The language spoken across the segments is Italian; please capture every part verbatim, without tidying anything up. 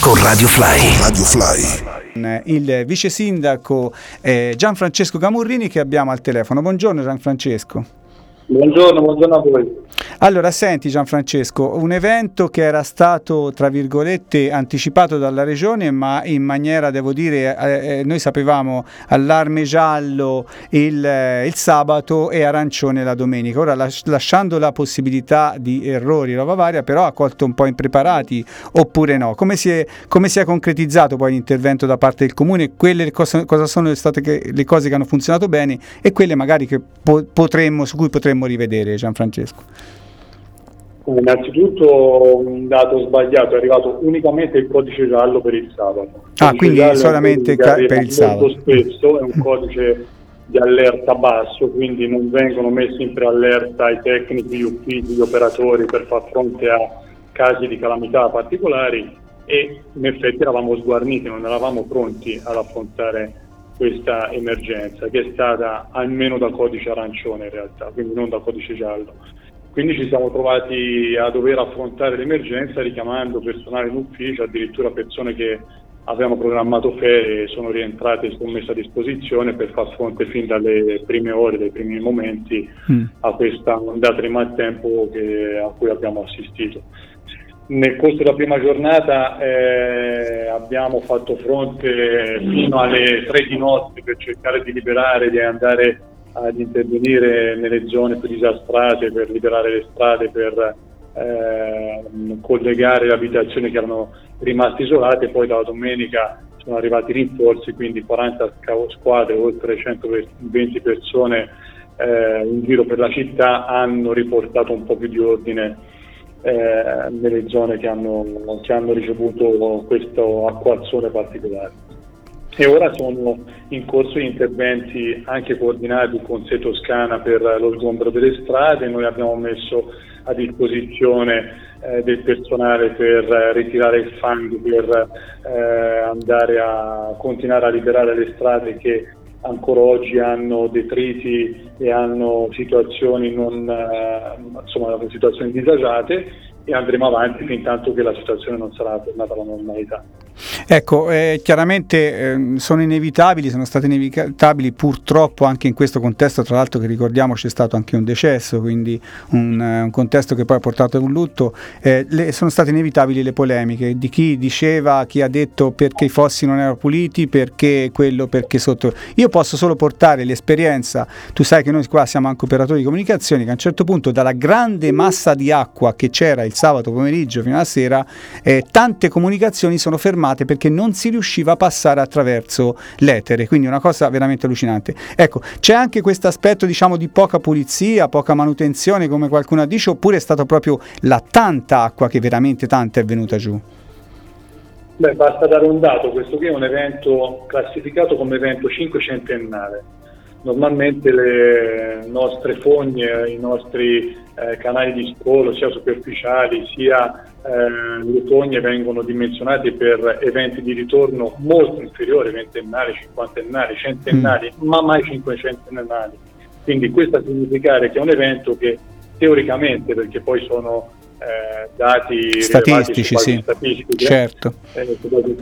con Radio Fly. Radio Fly. Il vice sindaco eh, Gianfrancesco Camurrini che abbiamo al telefono. Buongiorno Gianfrancesco. Buongiorno, buongiorno a voi. Allora, senti Gianfrancesco, un evento che era stato, tra virgolette, anticipato dalla Regione, ma in maniera, devo dire, eh, noi sapevamo allarme giallo il, eh, il sabato e arancione la domenica. Ora, las- lasciando la possibilità di errori, roba varia, però ha colto un po' impreparati, oppure no? Come si è, come si è concretizzato poi l'intervento da parte del Comune? Quelle cosa, cosa sono state che, le cose che hanno funzionato bene e quelle magari che po- potremmo, su cui potremmo rivedere, Gianfrancesco? Innanzitutto un dato sbagliato, è arrivato unicamente il codice giallo per il sabato. Il ah, quindi solamente ca- per il sabato. Molto spesso è un codice di allerta basso, quindi non vengono messi in preallerta i tecnici, gli uffici, gli operatori per far fronte a casi di calamità particolari e in effetti eravamo sguarniti, non eravamo pronti ad affrontare questa emergenza che è stata almeno da codice arancione in realtà, quindi non da codice giallo. Quindi ci siamo trovati a dover affrontare l'emergenza richiamando personale in ufficio, addirittura persone che avevano programmato ferie e sono rientrate e sono messe a disposizione per far fronte fin dalle prime ore, dai primi momenti mm. a questa ondata di maltempo che, a cui abbiamo assistito. Nel corso della prima giornata eh, abbiamo fatto fronte fino alle tre di notte per cercare di liberare, di andare ad intervenire nelle zone più disastrate per liberare le strade, per eh, collegare le abitazioni che erano rimaste isolate. Poi dalla domenica sono arrivati rinforzi, quindi quaranta squadre, oltre centoventi persone eh, in giro per la città hanno riportato un po' più di ordine eh, nelle zone che hanno, che hanno ricevuto questo acquazzone particolare. E ora sono in corso gli interventi anche coordinati con Se Toscana per lo sgombero delle strade. Noi abbiamo messo a disposizione eh, del personale per eh, ritirare il fango, per eh, andare a continuare a liberare le strade che ancora oggi hanno detriti e hanno situazioni non eh, insomma situazioni disagiate, e andremo avanti fin tanto che la situazione non sarà tornata alla normalità. Ecco, eh, chiaramente eh, sono inevitabili, sono state inevitabili purtroppo anche in questo contesto, tra l'altro che ricordiamo c'è stato anche un decesso, quindi un, un contesto che poi ha portato a un lutto, eh, le, sono state inevitabili le polemiche di chi diceva, chi ha detto perché i fossi non erano puliti, perché quello, perché sotto. Io posso solo portare l'esperienza, tu sai che noi qua siamo anche operatori di comunicazione, che a un certo punto dalla grande massa di acqua che c'era il sabato pomeriggio fino alla sera, eh, tante comunicazioni sono fermate perché non si riusciva a passare attraverso l'etere, quindi una cosa veramente allucinante. Ecco, c'è anche questo aspetto, diciamo, di poca pulizia, poca manutenzione, come qualcuno dice, oppure è stata proprio la tanta acqua che veramente tanta è venuta giù? Beh, basta dare un dato, questo qui è un evento classificato come evento cinquecentennale. Normalmente le nostre fogne, i nostri eh, canali di scolo, sia superficiali sia eh, le fogne, vengono dimensionati per eventi di ritorno molto inferiori, ventennali, cinquantennali, centennali, mm. ma mai cinquecentennali. Quindi questo a significare che è un evento che teoricamente, perché poi sono eh, dati statistici, sì, statistici, certo. Eh,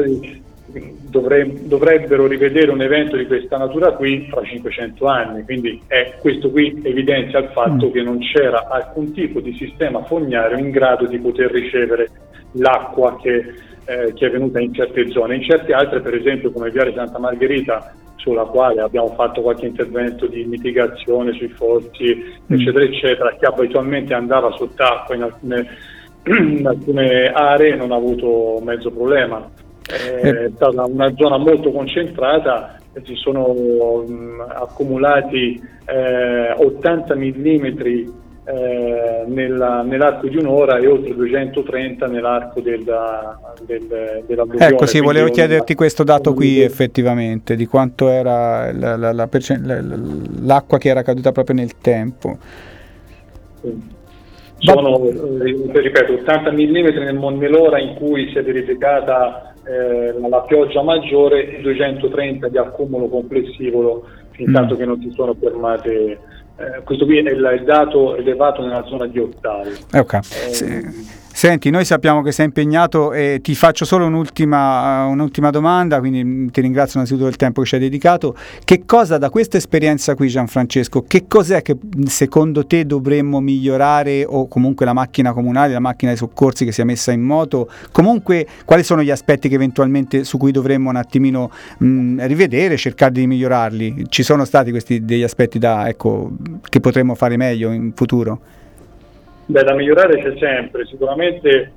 Dovre- dovrebbero rivedere un evento di questa natura qui fra cinquecento anni, quindi è, questo qui evidenzia il fatto mm. che non c'era alcun tipo di sistema fognario in grado di poter ricevere l'acqua che, eh, che è venuta in certe zone. In certe altre, per esempio come Viale Santa Margherita, sulla quale abbiamo fatto qualche intervento di mitigazione sui forti, mm. eccetera eccetera, che abitualmente andava sott'acqua in alcune, in alcune aree, non ha avuto mezzo problema. È stata una zona molto concentrata, si sono mh, accumulati eh, ottanta millimetri eh, nella, nell'arco di un'ora e oltre duecentotrenta nell'arco della, del, dell'alluvione. Ecco, sì, volevo un, chiederti questo dato qui effettivamente, di quanto era la, la, la percent- l'acqua che era caduta proprio nel tempo. Sì. Sono, eh, ripeto, ottanta millimetri nel, nell'ora in cui si è verificata eh, la pioggia maggiore e duecentotrenta di accumulo complessivo fin tanto mm. che non si sono fermate. Eh, questo qui è il, il dato rilevato nella zona di Ottavi. Okay. Eh, sì. Senti, noi sappiamo che sei impegnato e ti faccio solo un'ultima, uh, un'ultima domanda, quindi ti ringrazio innanzitutto del tempo che ci hai dedicato. Che cosa da questa esperienza qui, Gianfrancesco, che cos'è che secondo te dovremmo migliorare, o comunque la macchina comunale, la macchina dei soccorsi che sia messa in moto, comunque quali sono gli aspetti che eventualmente su cui dovremmo un attimino mh, rivedere, cercare di migliorarli? Ci sono stati questi degli aspetti da, ecco, che potremmo fare meglio in futuro? Beh, da migliorare c'è sempre, sicuramente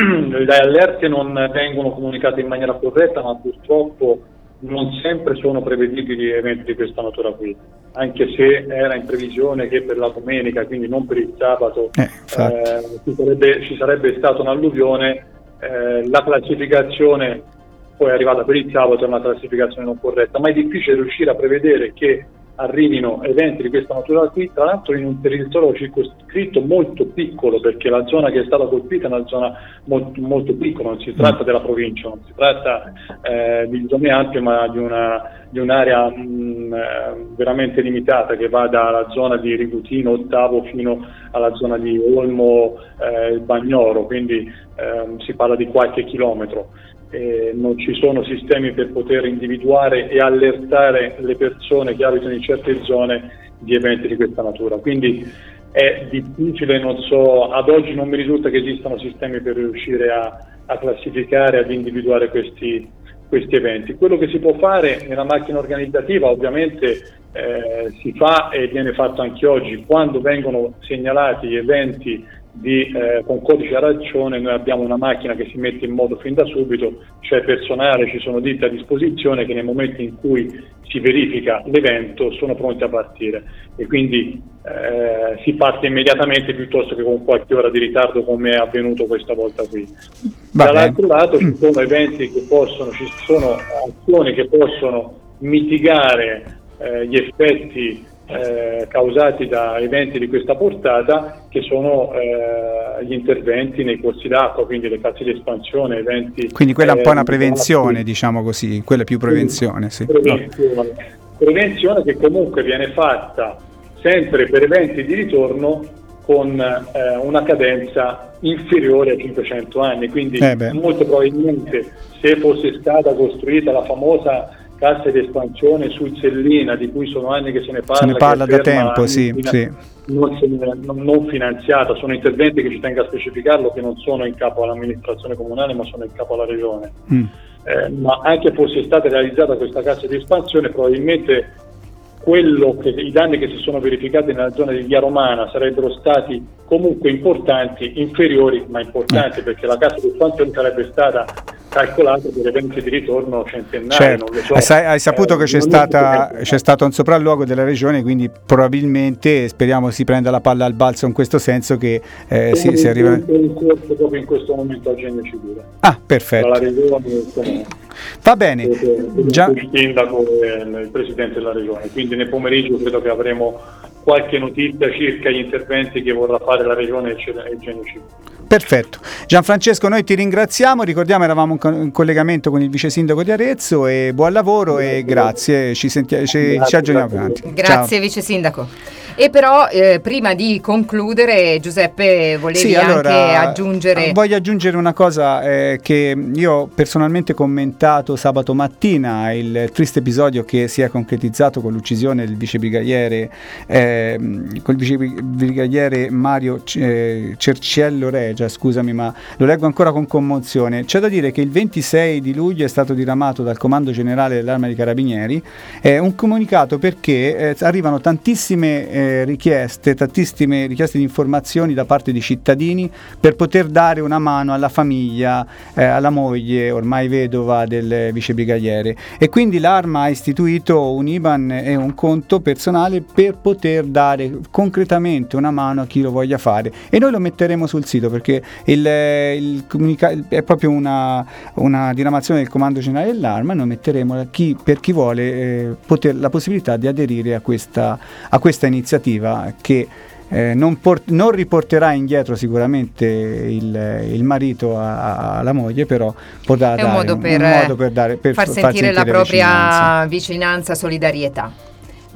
le allerte non vengono comunicate in maniera corretta, ma purtroppo non sempre sono prevedibili eventi di questa natura qui, anche se era in previsione che per la domenica, quindi non per il sabato, eh, eh, ci, sarebbe, ci sarebbe stata un'alluvione. Eh, la classificazione poi è arrivata per il sabato, è una classificazione non corretta, ma è difficile riuscire a prevedere che arrivino eventi di questa natura qui, tra l'altro in un territorio circoscritto molto piccolo, perché la zona che è stata colpita è una zona molto, molto piccola, non si tratta della provincia, non si tratta eh, di zone ampie, ma di, una, di un'area mh, veramente limitata che va dalla zona di Rigutino Ottavo fino alla zona di Olmo eh, Bagnoro, quindi eh, si parla di qualche chilometro. Eh, non ci sono sistemi per poter individuare e allertare le persone che abitano in certe zone di eventi di questa natura, quindi è difficile, non so, ad oggi non mi risulta che esistano sistemi per riuscire a, a classificare, ad individuare questi, questi eventi. Quello che si può fare nella macchina organizzativa ovviamente eh, si fa e viene fatto anche oggi, quando vengono segnalati eventi di, eh, con codice arancione, noi abbiamo una macchina che si mette in moto fin da subito, c'è personale, ci sono ditte a disposizione che nel momento in cui si verifica l'evento sono pronti a partire, e quindi eh, si parte immediatamente piuttosto che con qualche ora di ritardo come è avvenuto questa volta qui. Va Dall'altro bene. lato ci sono eventi che possono, ci sono azioni che possono mitigare eh, gli effetti Eh, causati da eventi di questa portata, che sono eh, gli interventi nei corsi d'acqua, quindi le casse di espansione, eventi. Quindi quella è un eh, po' una prevenzione, diciamo così, quella è più prevenzione, sì. Prevenzione. No. prevenzione che comunque viene fatta sempre per eventi di ritorno con eh, una cadenza inferiore a cinquecento anni, quindi eh molto probabilmente se fosse stata costruita la famosa cassa di espansione sul Sellina, di cui sono anni che se ne parla, se ne parla da tempo, anni, sì, fina- sì. Non, non, non finanziata, sono interventi che ci tengo a specificarlo, che non sono in capo all'amministrazione comunale ma sono in capo alla regione. Mm. Eh, ma anche fosse stata realizzata questa cassa di espansione, probabilmente quello che, i danni che si sono verificati nella zona di Via Romana sarebbero stati comunque importanti, inferiori ma importanti, eh. perché la cassa di espansione sarebbe stata calcolato per eventi di ritorno centenari. Certo. Non lo so. hai, hai saputo eh, che c'è, stata, c'è stato un sopralluogo della regione, quindi probabilmente speriamo si prenda la palla al balzo in questo senso, che eh, si, si arriva in corso proprio in questo momento al Genio Civile. Ah, perfetto. Tra la regione e il comune. Va bene. Già... il sindaco e il presidente della regione, quindi nel pomeriggio credo che avremo qualche notizia circa gli interventi che vorrà fare la regione e il Genio Civile. Perfetto. Gianfrancesco, noi ti ringraziamo, ricordiamo eravamo in collegamento con il vice sindaco di Arezzo, e buon lavoro grazie. E grazie, ci, senti- ci, grazie, ci aggiorniamo avanti. Grazie Ciao. Vice sindaco. E però eh, prima di concludere, Giuseppe, volevi sì, allora, anche aggiungere... Voglio aggiungere una cosa eh, che io personalmente ho commentato sabato mattina, il triste episodio che si è concretizzato con l'uccisione del vicebrigadiere eh, col vicebrigadiere Mario eh, Cerciello Regia, scusami, ma lo leggo ancora con commozione. C'è da dire che il ventisei di luglio è stato diramato dal Comando Generale dell'Arma dei Carabinieri eh, un comunicato perché eh, arrivano tantissime eh, richieste, tantissime richieste di informazioni da parte di cittadini per poter dare una mano alla famiglia, eh, alla moglie ormai vedova del vicebrigadiere, e quindi l'Arma ha istituito un I B A N e un conto personale per poter dare concretamente una mano a chi lo voglia fare, e noi lo metteremo sul sito perché il, il comunica- è proprio una, una diramazione del Comando Generale dell'Arma, e noi metteremo chi, per chi vuole eh, poter, la possibilità di aderire a questa, a questa iniziativa che eh, non, port- non riporterà indietro sicuramente il, il marito a- alla moglie, però potrà è dare un modo per, un modo per, dare, per far, far sentire, sentire la propria vicinanza, vicinanza, solidarietà.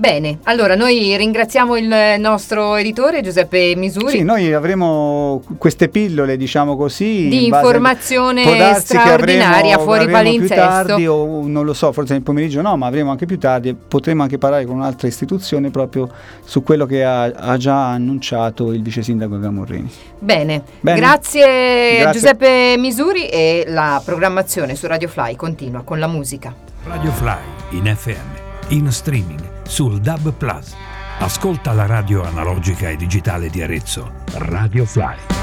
Bene, allora noi ringraziamo il nostro editore Giuseppe Misuri. Sì, noi avremo queste pillole, diciamo così, di in informazione straordinaria avremo, fuori avremo palinsesto. Più tardi, o non lo so, forse nel pomeriggio no, ma avremo anche più tardi, potremo anche parlare con un'altra istituzione proprio su quello che ha, ha già annunciato il vice sindaco Gamurrini. Bene, Bene. Grazie, Grazie Giuseppe Misuri, e la programmazione su Radio Fly continua con la musica. Radio Fly in F M, in streaming sul D A B plus. Ascolta la radio analogica e digitale di Arezzo. Radio Fly.